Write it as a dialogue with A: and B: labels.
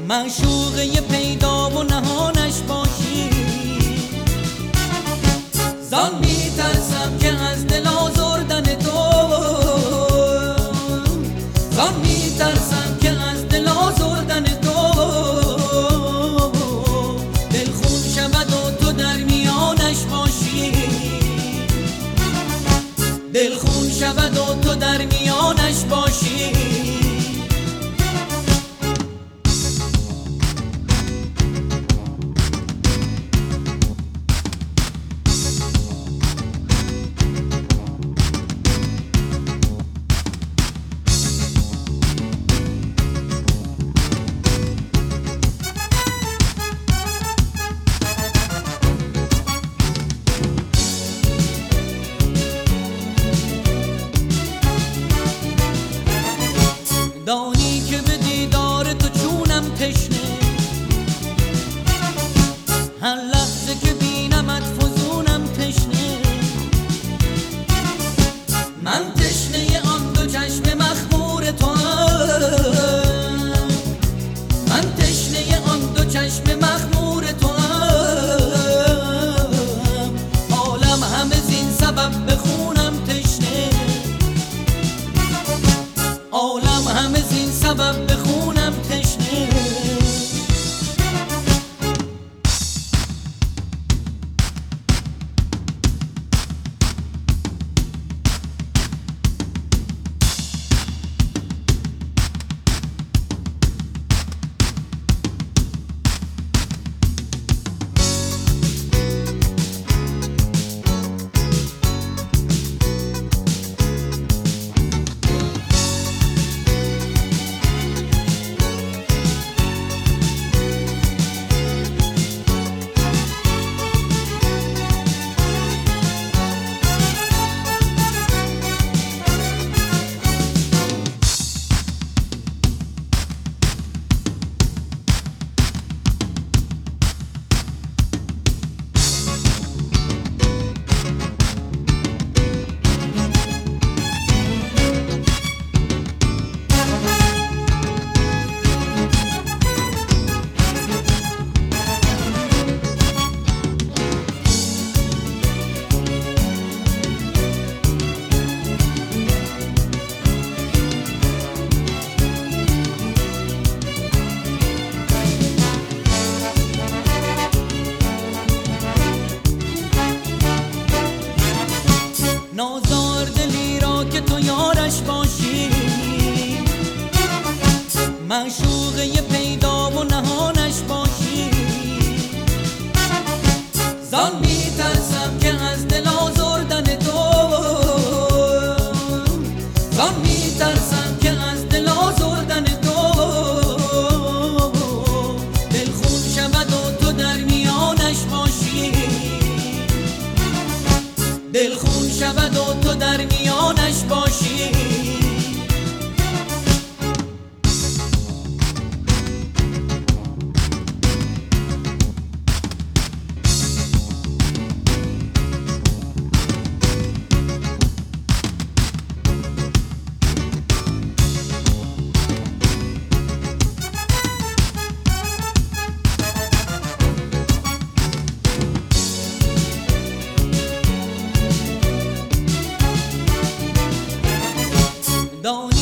A: معشوقه پیدا و نهانش باشی، زان میترسم که از دل آزردن تو، زان میترسم که از دل آزردن تو دل خون شود و تو در میانش باشی، دل خون شود و تو در میانش باشی. دانی که به دیدار تو چونم تشنه، هر لحظه که بینمت فزونم تشنه، من تشنه آن دو چشم مخمور تو هم، من تشنه آن دو چشم مخمور تو هم، عالم همه زین سبب به خونم تشنه، عالم همه زین سبب به خونم تشنه. نازار دلی را که تو یارش باشی، معشوقه پیدا و نهانش باشی، زان میترسم که از دل آزردن تو، زان میترسم که از دل آزردن تو دل خون شود و تو در میانش باشی، دل خون شود و تو در میانش باشی. Don't